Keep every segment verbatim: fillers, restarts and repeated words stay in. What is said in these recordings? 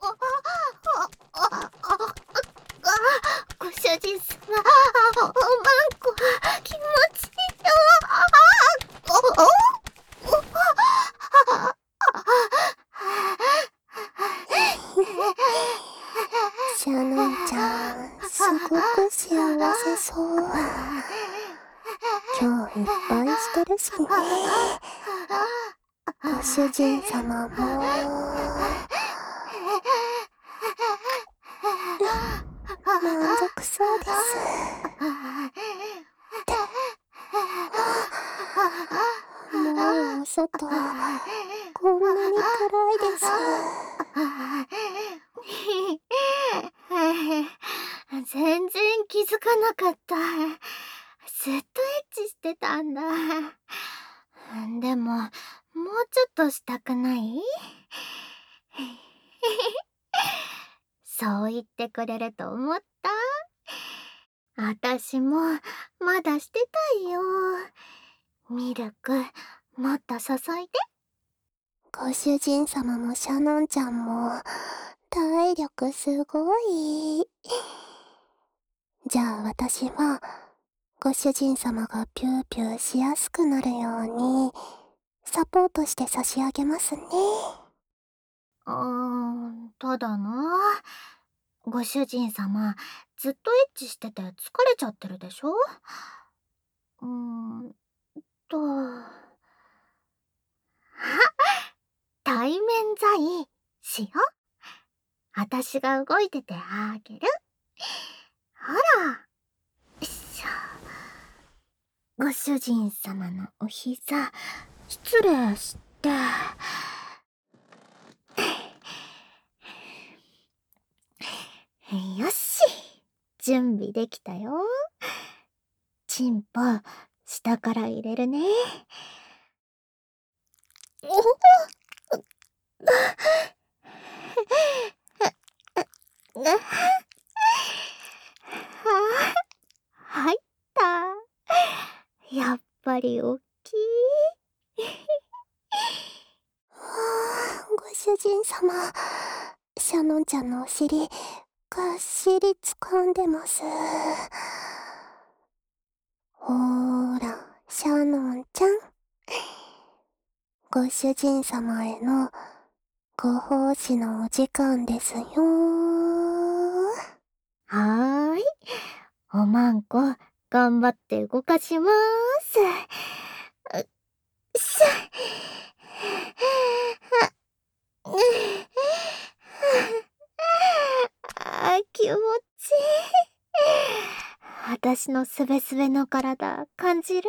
ご主人様、おまんこ気持ちいいよ。 シャノンちゃん、すごく幸せそう。今日いっぱいしてるしね。ご主人様も満足そうです。もうお外こんなに暗いです。 全然気づかなかった。ずっとエッチしてたんだ。でも、もうちょっとしたくない？そう言ってくれると思った。あたしもまだしてたいよ。ミルク、もっと注いで。 ご主人様もシャノンちゃんも体力すごい。じゃあ私はご主人様がピューピューしやすくなるようにサポートして差し上げますね。 うーん、ただな、ご主人様ずっとエッチしてて疲れちゃってるでしょ？うーんとあ、対面座位しよう。あたしが動いててあげる。ほら、よいしょ。ご主人様のお膝失礼して。よし、準備できたよ。チンポ下から入れるね。おっ入った。やっぱりおっきい。 ご主人様、シャノンちゃんのお尻がっしり掴んでます。ほーら、シャノンちゃん、ご主人様へのご奉仕のお時間ですよ。 はーい。おまんこ、頑張って動かしまーす。うっしゃ。あー、気持ちいい。私のすべすべの体感じる？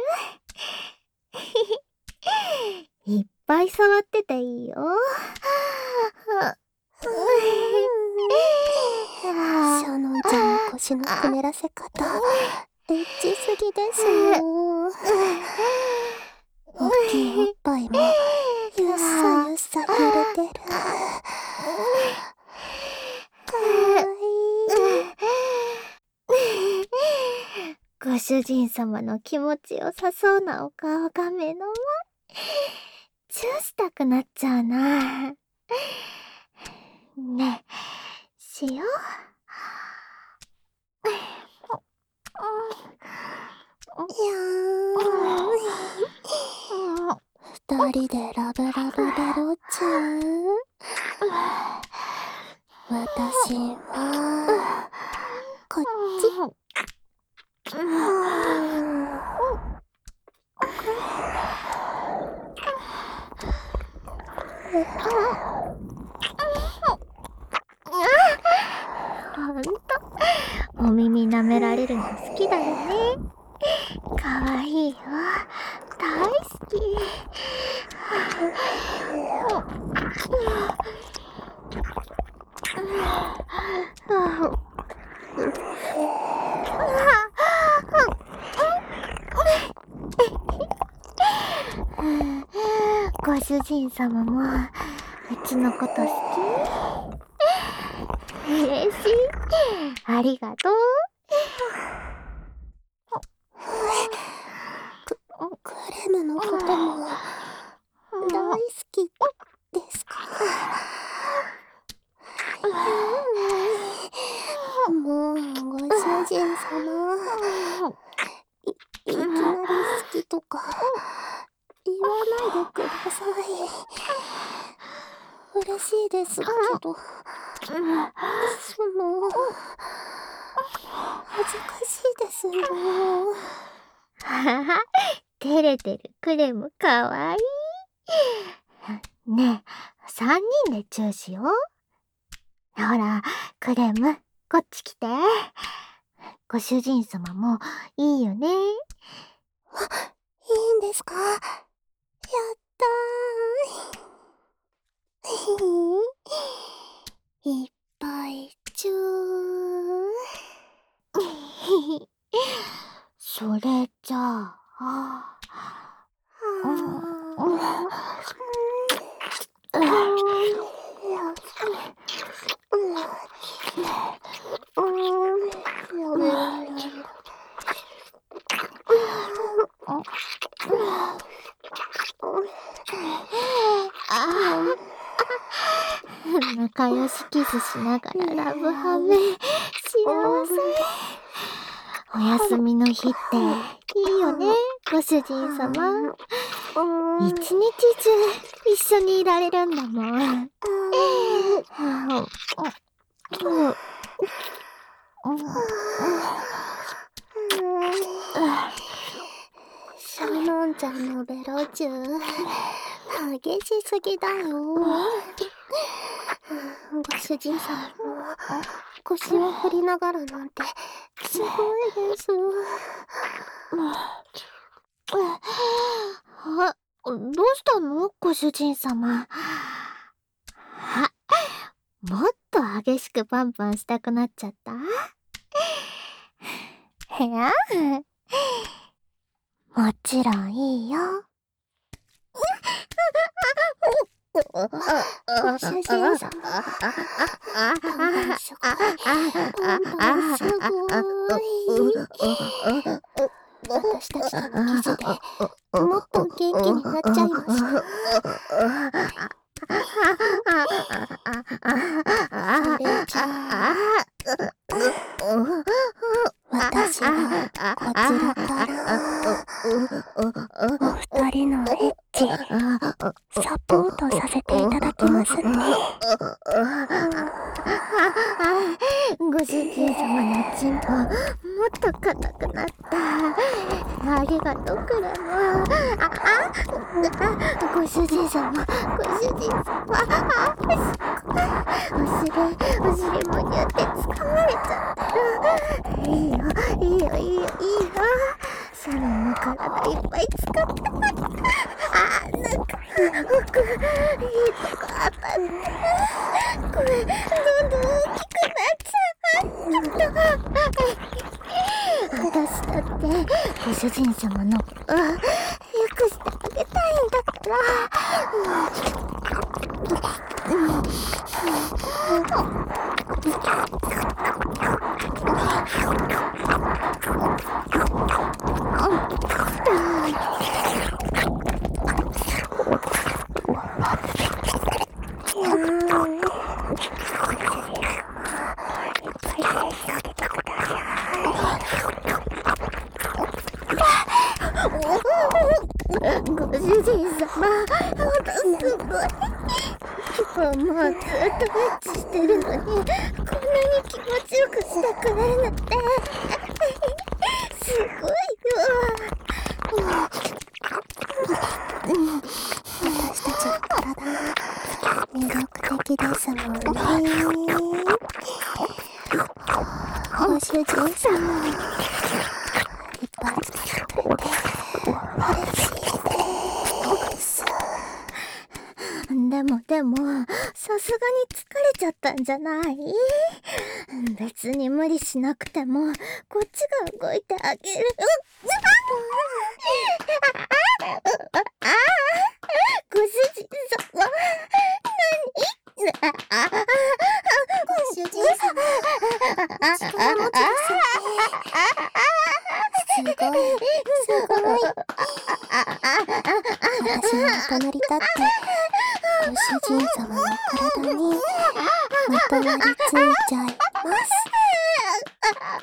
いっぱい触ってていいよ。 シャノンちゃんの腰のくねらせ方、エッチすぎですよ。大きいおっぱいもゆっさゆっさ揺れてる。かわいい。 ご主人様の気持ちよさそうなお顔が目の前。チューしたくなっちゃうな。ねえ、しよう。 いやーん。二人でラブラブでロッチュ私はこっち。 ほんと、お耳舐められるの好きだよね。かわいいよ。大好き。ご主人様もうちのこと好き？嬉しい。ありがとう。 ク、クレムのことも大好きですから。 人様。い、いきなり好きとか言わないでください。嬉しいですけど、その、恥ずかしいですよ。 はは、照れてるクレムかわいい。ねえ、さんにんでチューしよう。ほら、クレム、こっち来て。ご主人様もいいよね。 いいんですか？やったー。いっぱいチュー。 それじゃあ、仲良しキスしながらラブハメ、幸せ。お休みの日っていいよね、ご主人様。一日中一緒にいられるんだもん。 シャノンちゃんのベロチュー激しすぎだよ。ご主人様も腰を振りながらなんてすごいです。 あ、どうしたのご主人様。あ、もっと激しくパンパンしたくなっちゃった？へや、もちろんいいよ。 ご主人様、パンパンすごい、パンパンすごい。私たちとのキスでもっと元気になっちゃいました。それじゃあ、私はこちらからお二人のエッチサポートさせていただきますね。 ご主人様のチンポもっと硬くなった。ありがとうクレム。ああ、ご主人様、ご主人様、あ、お尻お尻もにゅって掴まれちゃった。いいよいいよいいよいいよ。シャロンの体いっぱい使って。あ、なんか奥いいとこ当たる。これどんどん大きくなっちゃう。ちょっと私だってご主人様のあ、よくしてあげたいんだから。ご主人様、ほんとすごい。もうずっとエッチしてるのに、こんなに気持ちよくしてくれるなんて、すごいよ。 私たちの体魅力的ですもんね。ご主人様、いっぱいつけて嬉しいです。 でもでも、さすがに疲れちゃったんじゃない？別に無理しなくても、こっちが動いてあげる。ご主人様、何？ ご主人様、力持ちですよね。すごい、すごい。私も隣立って、ご主人様の体にまとわりついちゃいます。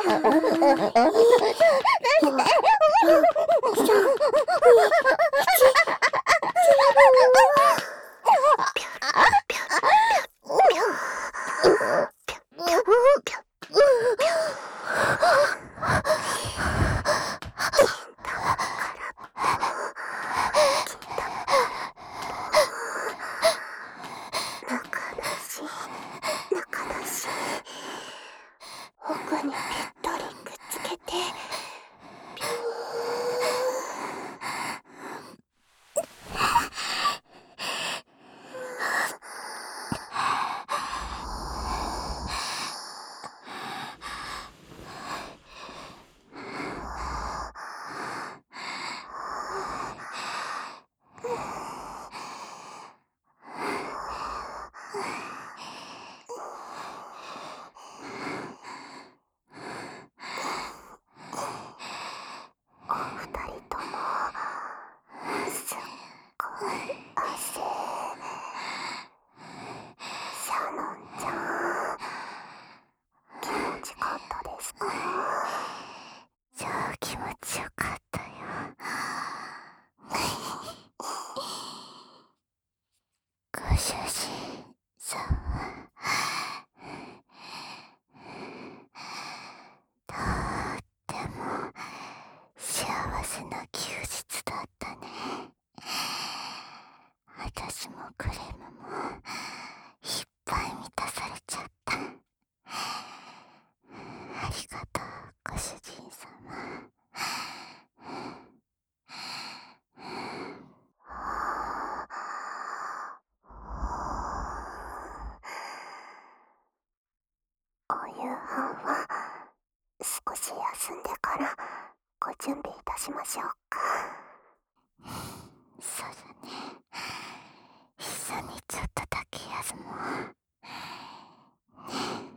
奥にぴったりくっつけてピュお二人ともすっごい汗。シャノンちゃん、気持ちかったですか？超気持ちよりがとう、ご主人様。お夕飯は少し休んでからご準備いたしましょうか。そうだね。一緒にちょっとだけ休もう。ね。